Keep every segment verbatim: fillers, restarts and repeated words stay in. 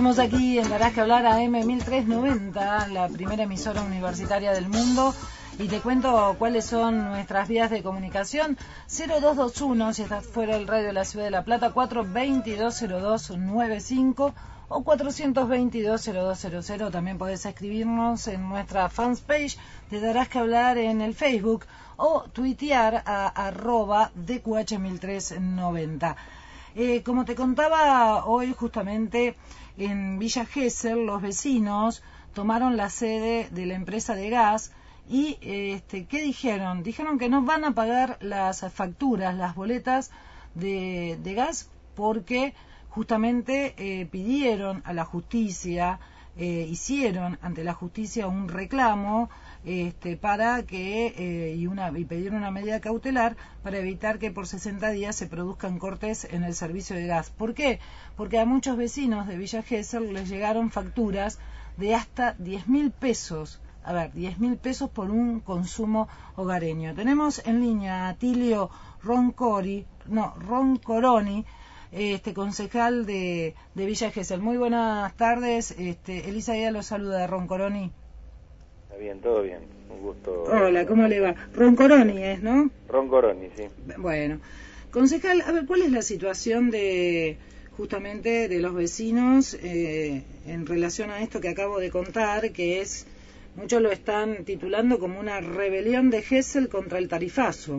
Seguimos aquí en Darás que Hablar a M mil trescientos noventa, la primera emisora universitaria del mundo. Y te cuento cuáles son nuestras vías de comunicación. cero dos dos uno, si estás fuera del radio de la Ciudad de La Plata, cuatrocientos veintidós cero dos noventa y cinco o cuatrocientos veintidós cero dos cero cero. También podés escribirnos en nuestra fanpage de Darás que Hablar en el Facebook o tuitear a arroba D Q H mil trescientos noventa. Eh, como te contaba, hoy justamente en Villa Gesell los vecinos tomaron la sede de la empresa de gas y este, ¿qué dijeron? Dijeron que no van a pagar las facturas, las boletas de, de gas porque justamente eh, pidieron a la justicia, eh, hicieron ante la justicia un reclamo este, para que eh, y, una, y pidieron una medida cautelar para evitar que por sesenta días se produzcan cortes en el servicio de gas. ¿Por qué? Porque a muchos vecinos de Villa Gesell les llegaron facturas de hasta diez mil pesos. A ver, diez mil pesos por un consumo hogareño. Tenemos en línea a Tilio Roncori, no, Roncoroni, este concejal de, de Villa Gesell. Muy buenas tardes, este, Elisa Guía los saluda de Roncoroni. Está bien, todo bien, un gusto. Hola, ¿cómo le va? Roncoroni es, ¿no? Roncoroni, sí. Bueno, concejal, a ver, ¿cuál es la situación de justamente de los vecinos eh, en relación a esto que acabo de contar, que es, muchos lo están titulando como una rebelión de Gesell contra el tarifazo?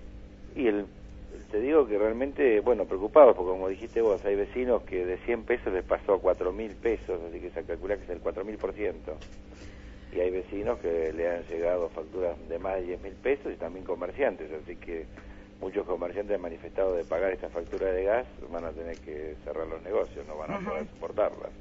Y el, te digo que realmente, bueno, preocupados, porque como dijiste vos, hay vecinos que de cien pesos les pasó a cuatro mil pesos, así que se calcula que es el cuatro mil por ciento. Y hay vecinos que le han llegado facturas de más de diez mil pesos y también comerciantes, así que muchos comerciantes han manifestado de pagar esta factura de gas, van a tener que cerrar los negocios, no van a poder soportarlas.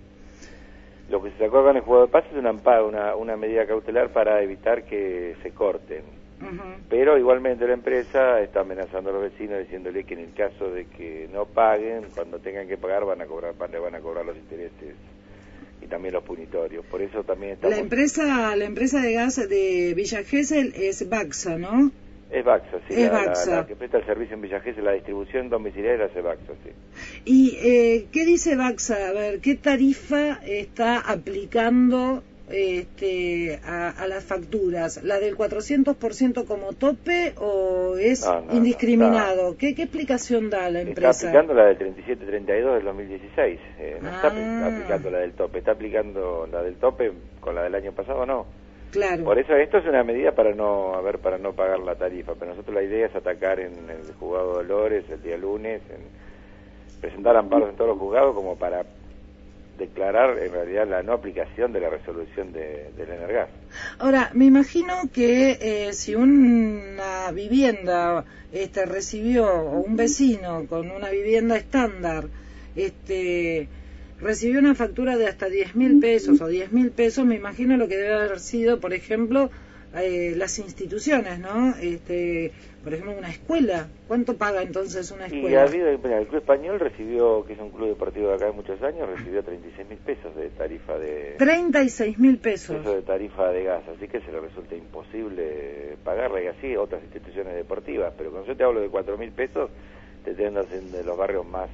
Lo que se sacó acá en el Juzgado de Paz es una, una, una medida cautelar para evitar que se corten. Uh-huh. Pero igualmente la empresa está amenazando a los vecinos diciéndole que en el caso de que no paguen, cuando tengan que pagar van a cobrar, le van a cobrar los intereses y también los punitorios. Por eso también estamos... La empresa, la empresa de gas de Villa Gesell es Baxa, ¿no? Es Baxa, sí, es la, Baxa. La, la que presta el servicio en Villa Gesell, la distribución domiciliaria la hace Baxa, sí. ¿Y eh, qué dice Baxa? A ver, ¿qué tarifa está aplicando este, a, a las facturas? ¿La del cuatrocientos por ciento como tope o es no, no, indiscriminado? No, ¿Qué, ¿Qué explicación da la empresa? Está aplicando la del treinta y siete treinta y dos del dos mil dieciséis, eh, no ah. está aplicando la del tope, está aplicando la del tope con la del año pasado, no. Claro. Por eso esto es una medida para no, a ver, para no pagar la tarifa, pero nosotros la idea es atacar en el juzgado de Dolores el día lunes, en presentar amparos en todos los juzgados como para declarar en realidad la no aplicación de la resolución de, del Energas. Ahora, me imagino que eh, si una vivienda este, recibió, o un vecino con una vivienda estándar, este... recibió una factura de hasta diez mil pesos o diez mil pesos, me imagino lo que debe haber sido, por ejemplo, eh, las instituciones, ¿no? Este, por ejemplo, una escuela. ¿Cuánto paga entonces una escuela? Y ha habido, mira, el Club Español recibió, que es un club deportivo de acá de muchos años, recibió treinta y seis mil pesos de tarifa de... treinta y seis mil pesos. Pesos de tarifa de gas, así que se le resulta imposible pagarla, y así otras instituciones deportivas, pero cuando yo te hablo de cuatro mil pesos, te estoy hablando de los barrios más...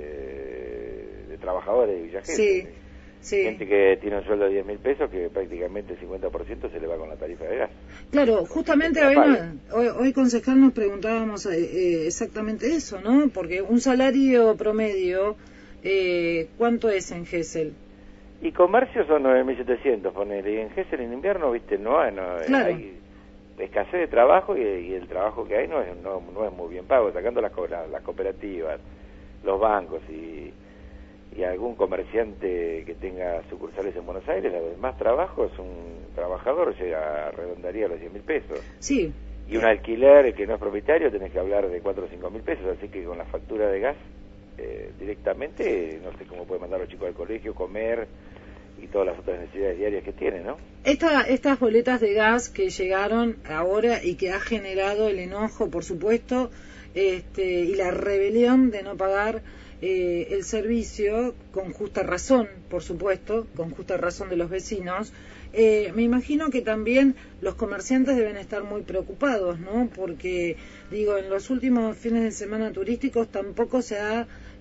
Eh, de trabajadores de Villa Gesell. Sí, sí. Gente que tiene un sueldo de diez mil pesos que prácticamente el cincuenta por ciento se le va con la tarifa de gas. Claro, justamente hoy, hoy, hoy concejal nos preguntábamos eh, exactamente eso, ¿no? Porque un salario promedio, eh, ¿cuánto es en Gesell? Y comercio son nueve mil setecientos, ponele, y en Gesell en invierno, viste, no hay, no, claro. hay escasez de trabajo y, y el trabajo que hay no es, no, no es muy bien pago, sacando las, las, las cooperativas, los bancos y... y algún comerciante que tenga sucursales en Buenos Aires, la de más trabajos, un trabajador llega, redondaría los diez mil pesos. Sí. Y un alquiler que no es propietario, tenés que hablar de cuatro o cinco mil pesos, así que con la factura de gas, eh, directamente, no sé cómo puede mandar a los chicos al colegio, comer y todas las otras necesidades diarias que tiene, ¿no? Esta, estas boletas de gas que llegaron ahora y que ha generado el enojo, por supuesto, este, y la rebelión de no pagar Eh, el servicio, con justa razón, por supuesto, con justa razón de los vecinos, eh, me imagino que también los comerciantes deben estar muy preocupados, ¿no? Porque, digo, en los últimos fines de semana turísticos tampoco se ha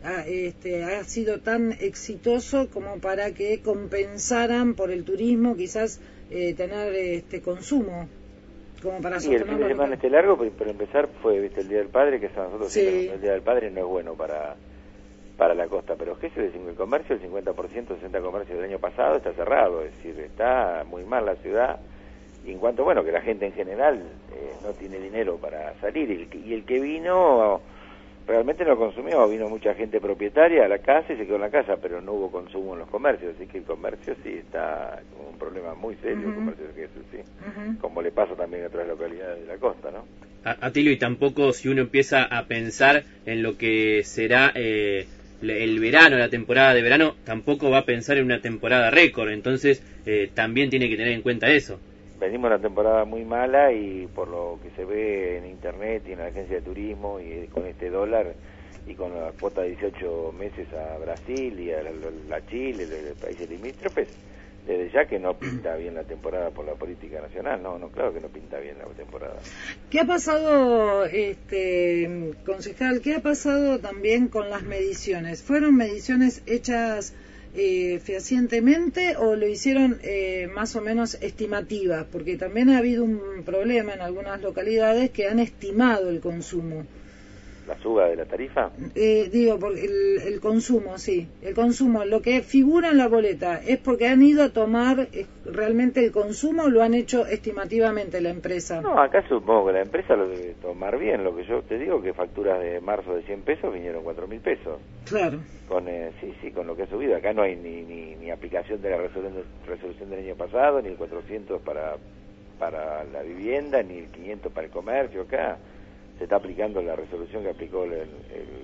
ha, este, ha sido tan exitoso como para que compensaran por el turismo quizás eh, tener este consumo como para y el fin de semana este largo, por, por empezar, fue viste el Día del Padre, que a nosotros sí. el Día del Padre no es bueno para para la costa, pero ¿qué es el comercio? El cincuenta por ciento, sesenta por ciento comercio del año pasado está cerrado, es decir, está muy mal la ciudad, y en cuanto, bueno, que la gente en general eh, no tiene dinero para salir, y el, que, y el que vino realmente no consumió, vino mucha gente propietaria a la casa y se quedó en la casa, pero no hubo consumo en los comercios, así que el comercio sí está con un problema muy serio, uh-huh. el comercio de queso, sí, uh-huh. como le pasa también a otras localidades de la costa, ¿no? Atilio, y tampoco si uno empieza a pensar en lo que será eh, el verano, la temporada de verano, tampoco va a pensar en una temporada récord, entonces eh, también tiene que tener en cuenta eso. Venimos una temporada muy mala y por lo que se ve en internet y en la agencia de turismo y con este dólar y con la cuota de dieciocho meses a Brasil y a la, la Chile, los países limítrofes, desde ya que no pinta bien la temporada por la política nacional, no, no, claro que no pinta bien la temporada. ¿Qué ha pasado, este concejal, qué ha pasado también con las mediciones? ¿Fueron mediciones hechas Eh, fehacientemente o lo hicieron eh, más o menos estimativas? Porque también ha habido un problema en algunas localidades que han estimado el consumo. ¿La suba de la tarifa? Eh, digo, porque el, el consumo, sí, el consumo, lo que figura en la boleta, ¿es porque han ido a tomar eh, realmente el consumo o lo han hecho estimativamente la empresa? No, acá supongo que la empresa lo debe tomar bien, lo que yo te digo que facturas de marzo de cien pesos vinieron cuatro mil pesos. Claro. Con, eh, sí, sí, con lo que ha subido, acá no hay ni, ni, ni aplicación de la resolución, resolución del año pasado, ni el cuatrocientos para, para la vivienda, ni el quinientos para el comercio, acá se está aplicando la resolución que aplicó el, el,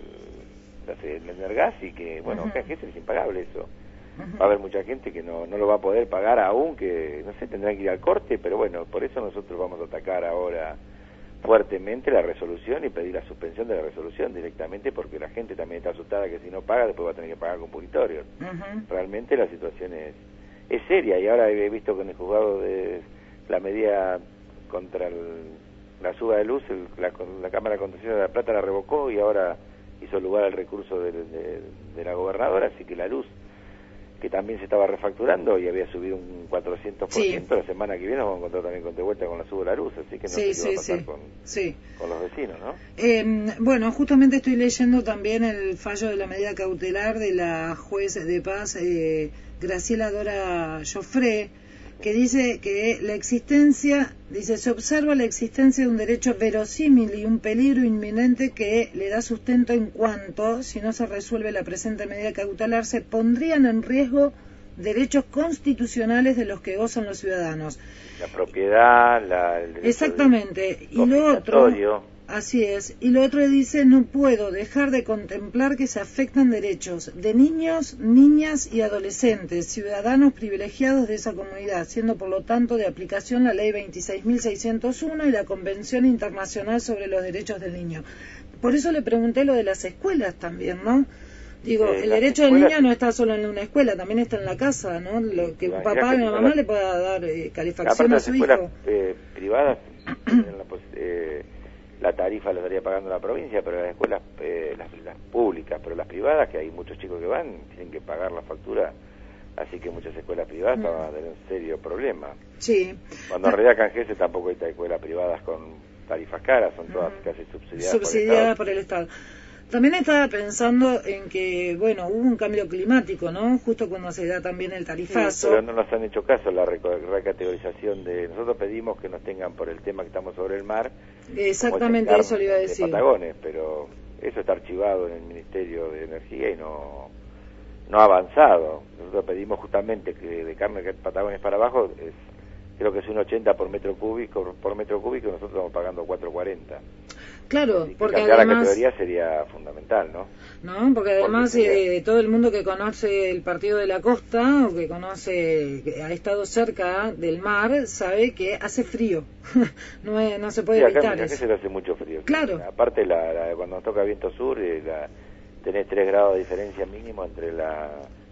el, el Energas y que, bueno, uh-huh. acá es impagable eso. Uh-huh. Va a haber mucha gente que no, no lo va a poder pagar aún, que, no sé, tendrán que ir al corte, pero bueno, por eso nosotros vamos a atacar ahora fuertemente la resolución y pedir la suspensión de la resolución directamente porque la gente también está asustada que si no paga después va a tener que pagar con punitorios. Uh-huh. Realmente la situación es, es seria y ahora he visto que en el juzgado de la medida contra el la suba de luz, el, la, la Cámara de Contención de La Plata la revocó y ahora hizo lugar al recurso de, de, de la gobernadora, así que la luz, que también se estaba refacturando y había subido un cuatrocientos por ciento, sí. La semana que viene nos vamos a encontrar también con de vuelta con la suba de la luz, así que no sí, sé qué va a pasar sí, con, sí. con los vecinos, ¿no? Eh, bueno, justamente estoy leyendo también el fallo de la medida cautelar de la juez de paz eh, Graciela Dora Joffre, que dice que la existencia, dice, se observa la existencia de un derecho verosímil y un peligro inminente que le da sustento en cuanto, si no se resuelve la presente medida cautelar, se pondrían en riesgo derechos constitucionales de los que gozan los ciudadanos. La propiedad, la... El exactamente, y lo otro... Así es. Y lo otro dice, no puedo dejar de contemplar que se afectan derechos de niños, niñas y adolescentes, ciudadanos privilegiados de esa comunidad, siendo por lo tanto de aplicación la Ley veintiséis mil seiscientos uno y la Convención Internacional sobre los Derechos del Niño. Por eso le pregunté lo de las escuelas también, ¿no? Digo, eh, el derecho del niño no está solo en una escuela, también está en la casa, ¿no? Lo que un papá y una mamá le pueda dar eh, calefacción a su hijo. Las escuelas eh, privadas tienen la posibilidad... la tarifa la estaría pagando la provincia, pero las escuelas, eh, las, las públicas, pero las privadas, que hay muchos chicos que van, tienen que pagar la factura, así que muchas escuelas privadas mm. van a tener un serio problema. Sí. Cuando en realidad acá en Gese tampoco hay escuelas privadas con tarifas caras, son todas mm. casi subsidiadas, subsidiadas por el Estado. por el Estado. También estaba pensando en que, bueno, hubo un cambio climático, ¿no? Justo cuando se da también el tarifazo. Sí, pero no nos han hecho caso la recategorización de... Nosotros pedimos que nos tengan por el tema que estamos sobre el mar. Exactamente, eso le iba a decir. De Patagones, pero eso está archivado en el Ministerio de Energía y no, no ha avanzado. Nosotros pedimos justamente que de carne de Patagones para abajo, es, creo que es un ochenta por metro cúbico, por metro cúbico, y nosotros estamos pagando cuatro cuarenta. Claro, y porque además... la categoría sería fundamental, ¿no? No, porque además porque eh, todo el mundo que conoce el Partido de la Costa o que conoce, que ha estado cerca del mar, sabe que hace frío. no, es, no se puede sí, acá, evitar acá eso. se le hace mucho frío. Claro. Sí. Aparte, la, la, cuando nos toca viento sur, eh, la, tenés tres grados de diferencia mínimo entre la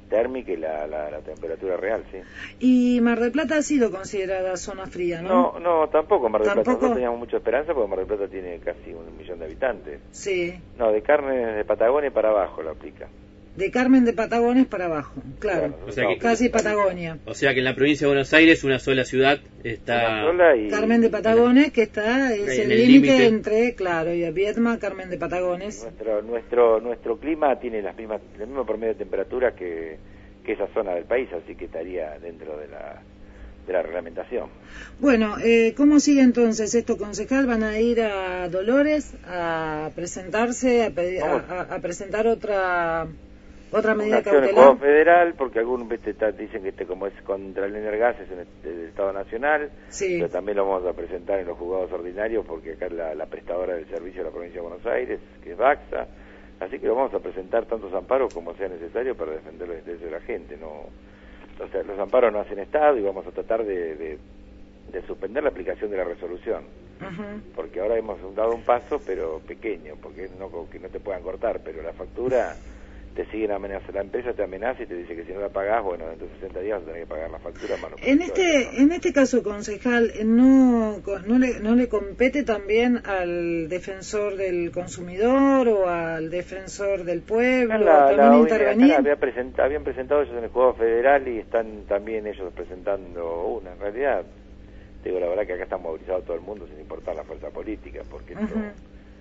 térmica y la, la, la temperatura real, sí. Y Mar del Plata ha sido considerada zona fría, ¿no? No, no, tampoco Mar del ¿Tampoco? Plata. Nosotros teníamos mucha esperanza porque Mar del Plata tiene casi un millón de habitantes. Sí. No, de carne de Patagonia para abajo la aplica. De Carmen de Patagones para abajo, claro. Claro, O sea que- Casi Patagonia. O sea que en la provincia de Buenos Aires una sola ciudad está... Una sola y- Carmen de Patagones, que está, es En el el límite límite. entre, claro, y Viedma, Carmen de Patagones. Nuestro, nuestro, nuestro clima tiene las mismas, el mismo promedio de temperatura que, que esa zona del país, así que estaría dentro de la, de la reglamentación. Bueno, eh, ¿cómo sigue entonces esto, concejal? ¿Van a ir a Dolores a presentarse, a, pedir, a, a- a presentar otra otra medida Una acción en el cautelar? juego federal, porque algunos ¿viste? ta- dicen que este como es contra el Energas es en el, el Estado Nacional, Sí. pero también lo vamos a presentar en los juzgados ordinarios porque acá es la, la prestadora del servicio de la provincia de Buenos Aires, que es Baxa, así que lo vamos a presentar tantos amparos como sea necesario para defender los intereses de la gente. No, o sea, los amparos no hacen Estado y vamos a tratar de, de, de suspender la aplicación de la resolución, Ujú. porque ahora hemos dado un paso, pero pequeño, porque no que no te puedan cortar, pero la factura te siguen amenazando, la empresa te amenaza y te dice que si no la pagás, bueno, dentro de sesenta días vas a tener que pagar la factura. Mano, En este en este caso, concejal, ¿no, no, le, ¿no le compete también al defensor del consumidor o al defensor del pueblo la, también la, intervenir? acá había presenta, habían presentado ellos en el Juego Federal y están también ellos presentando una. En realidad, te digo la verdad que acá está movilizado todo el mundo sin importar la fuerza política, porque esto Ujú.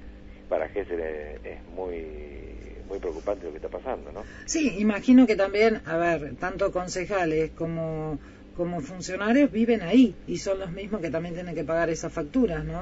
para Gesell es, es muy muy preocupante lo que está pasando, ¿no? Sí, imagino que también, a ver, tanto concejales como, como funcionarios viven ahí y son los mismos que también tienen que pagar esas facturas, ¿no?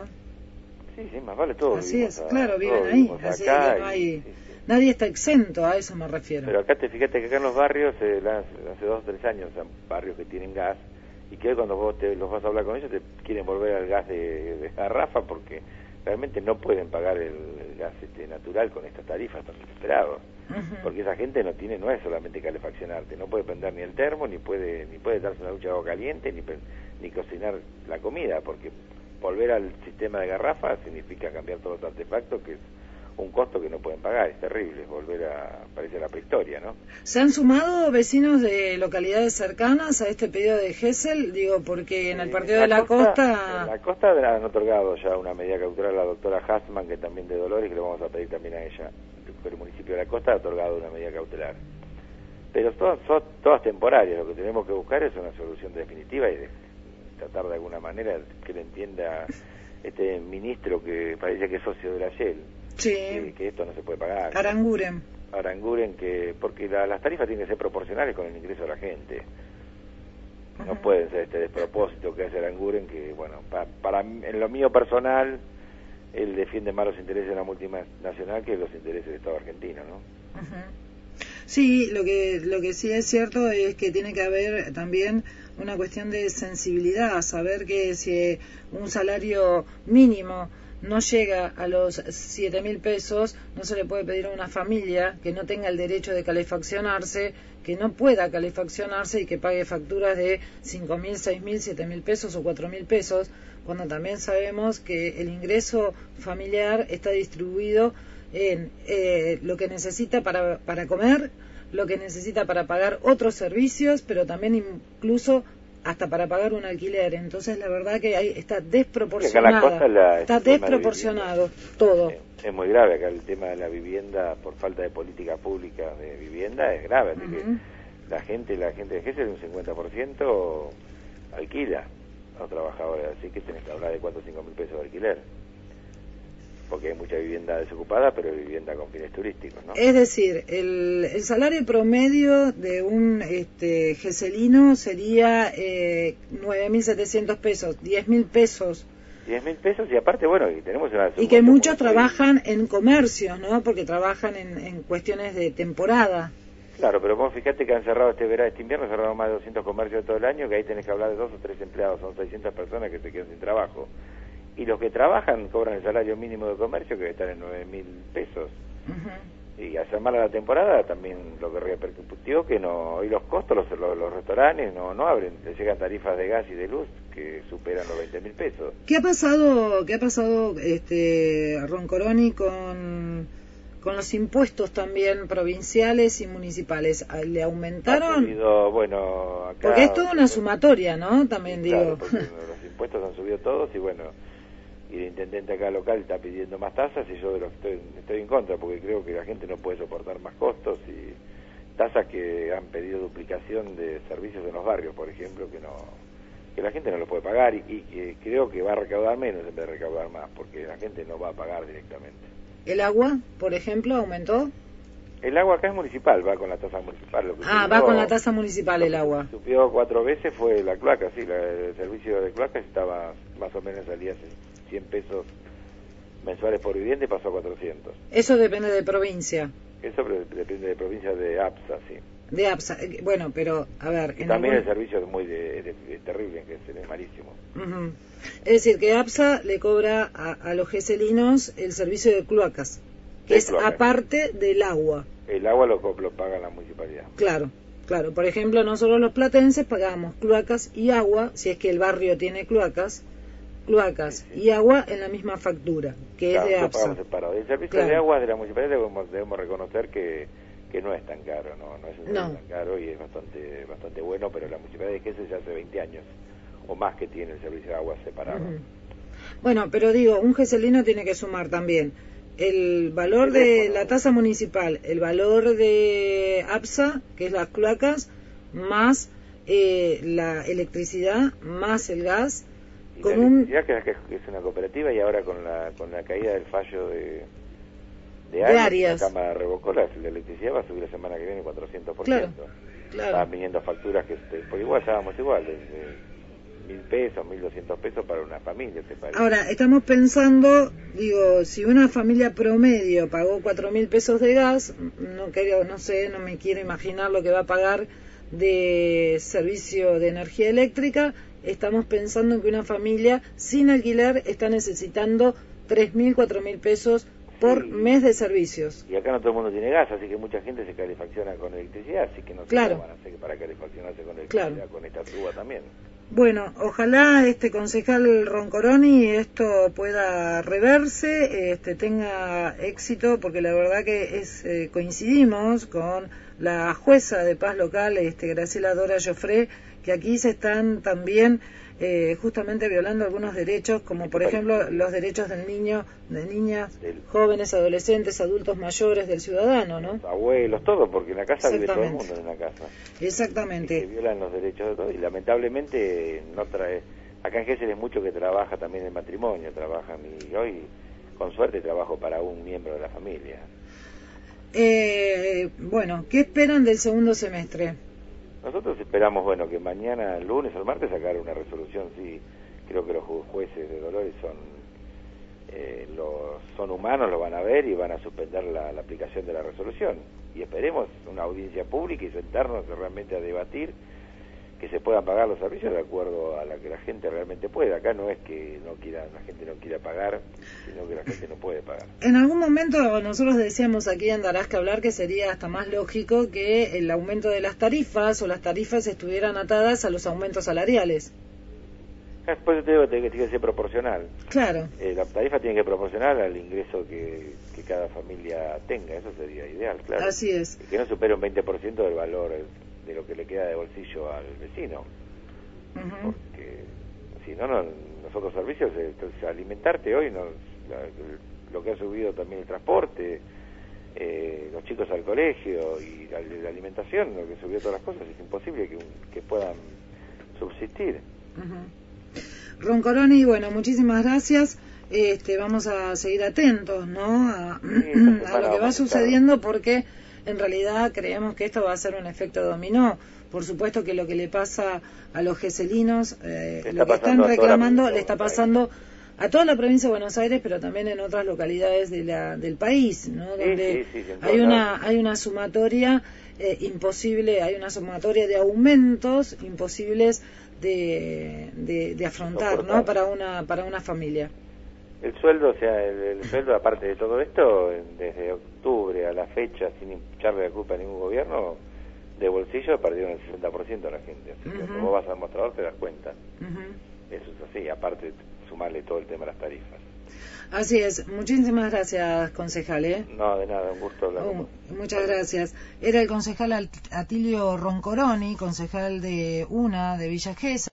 Sí, sí, más vale todo. Así es, claro, viven ahí, así que no hay, sí, sí. nadie está exento, a eso me refiero. Pero acá te fíjate que acá en los barrios, eh, las- hace dos o tres años, o sea, barrios que tienen gas, y que hoy cuando vos te, los vas a hablar con ellos te quieren volver al gas de, de garrafa porque realmente no pueden pagar el, el gas este, natural con estas tarifas tan desesperados. Ujú. Porque esa gente no tiene, no es solamente calefaccionarte, no puede prender ni el termo, ni puede ni puede darse una ducha de agua caliente, ni, pre- ni cocinar la comida, porque volver al sistema de garrafa significa cambiar todos los artefactos, que es un costo que no pueden pagar, es terrible, es volver a, parece la prehistoria, ¿no? ¿Se han sumado vecinos de localidades cercanas a este pedido de Gesell? Digo, porque en el Eh, partido de la costa... En la costa han otorgado ya una medida cautelar a la doctora Hassman, que también de Dolores, que le vamos a pedir también a ella. El municipio de la costa ha otorgado una medida cautelar. Pero todas, son todas temporarias, lo que tenemos que buscar es una solución definitiva y de, tratar de alguna manera que le entienda este ministro que parece que es socio de la Shell, Sí, que, que esto no se puede pagar. Aranguren. Aranguren, que porque la- las tarifas tienen que ser proporcionales con el ingreso de la gente. No Ujú. puede ser este despropósito que hace Aranguren, que bueno, pa- para mí- en lo mío personal, él defiende más los intereses de la multinacional que los intereses del Estado argentino, ¿no? Ujú. Sí, lo que lo que sí es cierto es que tiene que haber también una cuestión de sensibilidad, saber que si un salario mínimo no llega a los siete mil pesos, no se le puede pedir a una familia que no tenga el derecho de calefaccionarse, que no pueda calefaccionarse y que pague facturas de cinco mil, seis mil, siete mil pesos o cuatro mil pesos, cuando también sabemos que el ingreso familiar está distribuido en eh, lo que necesita para, para comer, lo que necesita para pagar otros servicios, pero también incluso hasta para pagar un alquiler. Entonces la verdad que ahí está desproporcionado, Acá en la costa la- está este tema de desproporcionado todo. Eh, es muy grave acá el tema de la vivienda por falta de política pública de vivienda, es grave, así Ujú. que la gente, la gente de Gesell un cincuenta por ciento alquila a los trabajadores, así que tenés que hablar de cuatro o cinco mil pesos de alquiler, porque hay mucha vivienda desocupada, pero hay vivienda con fines turísticos, ¿no? Es decir, el, el salario promedio de un este, geselino sería eh, nueve mil setecientos pesos, diez mil pesos. diez mil pesos y aparte, bueno, y tenemos una... Y que muchos trabajan en comercios, ¿no? Porque trabajan en, en cuestiones de temporada. Claro, pero vos fíjate que han cerrado este verano, este invierno cerraron más de doscientos comercios todo el año, que ahí tenés que hablar de dos o tres empleados, son seiscientas personas que se quedan sin trabajo. Y los que trabajan cobran el salario mínimo de comercio, que está en nueve mil pesos. Ujú. Y hacer mal a la temporada también lo que repercutió que no, hoy los costos, los, los, los restaurantes no, no abren, les llegan tarifas de gas y de luz que superan los veinte mil pesos. ¿Qué ha pasado, qué ha pasado este, Roncoroni con, con los impuestos también provinciales y municipales, ¿le aumentaron? Ha subido, bueno, acá, porque es toda una sumatoria, ¿no? También sí, digo. Claro, porque los impuestos han subido todos y bueno, y el intendente acá local está pidiendo más tasas y yo de lo que estoy, estoy en contra porque creo que la gente no puede soportar más costos y tasas que han pedido duplicación de servicios en los barrios, por ejemplo, que no que la gente no lo puede pagar y, y que creo que va a recaudar menos en vez de recaudar más, porque la gente no va a pagar directamente. ¿El agua, por ejemplo, aumentó? El agua acá es municipal, va con la tasa municipal. Lo que ah, subió, va con la tasa municipal el agua. Subió cuatro veces fue la cloaca, sí, la, el servicio de cloaca estaba más o menos salía cien pesos mensuales por vivienda y pasó a cuatrocientos. Eso depende de provincia. Eso depende de provincia de APSA, sí. De APSA, bueno, pero a ver... Y en también algún... el servicio es muy de, de, de terrible, que es, es malísimo. Uh-huh. Es decir, que APSA le cobra a, a los geselinos el servicio de cloacas, que de es cloacas. Aparte del agua. El agua lo, lo paga la municipalidad. Claro, claro. Por ejemplo, nosotros los platenses pagamos cloacas y agua, si es que el barrio tiene cloacas, cloacas sí, sí. y agua en la misma factura, que claro, es de APSA. Separado. El servicio claro. de agua de la municipalidad debemos, debemos reconocer que que no es tan caro, no, no es un no. tan caro y es bastante bastante bueno, pero la municipalidad de Gesell ya hace veinte años o más que tiene el servicio de agua separado. Uh-huh. Bueno, pero digo, un geselino tiene que sumar también el valor de la tasa municipal, el valor de APSA, que es las cloacas, más eh, la electricidad, más el gas. Y con la un... electricidad, que es una cooperativa, y ahora con la con la caída del fallo de de áreas, la Cámara revocó la, la electricidad, va a subir la semana que viene cuatrocientos por ciento. Claro, claro. Estaban viniendo facturas que, por igual estábamos igual, desde mil pesos, mil doscientos pesos para una familia. ¿Te parece? Ahora, estamos pensando, digo, si una familia promedio pagó cuatro mil pesos de gas, no quiero, no sé, no me quiero imaginar lo que va a pagar de servicio de energía eléctrica. Estamos pensando en que una familia sin alquiler está necesitando tres mil, cuatro mil pesos por sí. mes de servicios. Y acá no todo el mundo tiene gas, así que mucha gente se calefacciona con electricidad, así que no sé claro. cómo van a hacer para calefaccionarse con electricidad, claro. con esta suba también. Bueno, ojalá este concejal Roncoroni esto pueda reverse, este tenga éxito, porque la verdad que es eh, coincidimos con la jueza de paz local, este Graciela Dora Joffre, que aquí se están también eh, justamente violando algunos derechos, como por ejemplo los derechos del niño, de niñas, del... jóvenes, adolescentes, adultos mayores, del ciudadano, ¿no? Abuelos, todo, porque en la casa vive todo el mundo en la casa. Exactamente. Y se violan los derechos de todos y lamentablemente no trae. Acá en Gesell es mucho que trabaja también el matrimonio, trabajan y hoy con suerte trabajo para un miembro de la familia. Eh, bueno, ¿qué esperan del segundo semestre? Nosotros esperamos, bueno, que mañana, el lunes o el martes, sacar una resolución. Sí, creo que los ju jueces de Dolores son eh, los, son humanos, lo van a ver y van a suspender la, la aplicación de la resolución. Y esperemos una audiencia pública y sentarnos realmente a debatir que se puedan pagar los servicios de acuerdo a la que la gente realmente puede. Acá no es que no quiera, la gente no quiera pagar, sino que la gente no puede pagar. En algún momento nosotros decíamos aquí en Darás que hablar que sería hasta más lógico que el aumento de las tarifas o las tarifas estuvieran atadas a los aumentos salariales. Después te digo que tiene que ser proporcional. Claro. Eh, la tarifa tiene que ser proporcional al ingreso que, que cada familia tenga, eso sería ideal, claro. Así es. Y que no supere un veinte por ciento del valor de lo que le queda de bolsillo al vecino. Uh-huh. Porque si no, no, los otros servicios, entonces, alimentarte hoy, no, la, lo que ha subido también el transporte, eh, los chicos al colegio y la, la alimentación, lo que subió todas las cosas, es imposible que, que puedan subsistir. Uh-huh. Roncoroni, bueno, muchísimas gracias. Este, vamos a seguir atentos, ¿no? A, sí, a lo que va sucediendo, porque en realidad creemos que esto va a ser un efecto dominó. Por supuesto que lo que le pasa a los geselinos, eh, lo que están reclamando, le está pasando a toda la provincia de Buenos Aires, pero también en otras localidades de la, del país, ¿no? Donde sí, sí, sí, hay una hay una sumatoria eh, imposible, hay una sumatoria de aumentos imposibles de, de, de afrontar, ¿no? Para una para una familia. El sueldo, o sea, el, el sueldo, aparte de todo esto, desde octubre a la fecha, sin echarle la culpa a ningún gobierno, de bolsillo perdieron el sesenta por ciento de la gente. Así que uh-huh. cuando vos vas al mostrador te das cuenta. Uh-huh. Eso es así, aparte sumarle todo el tema de las tarifas. Así es, muchísimas gracias, concejal. ¿eh? No, de nada, un gusto hablar. Oh, muchas gracias. Era el concejal Atilio Roncoroni, concejal de UNA de Villa Gesell.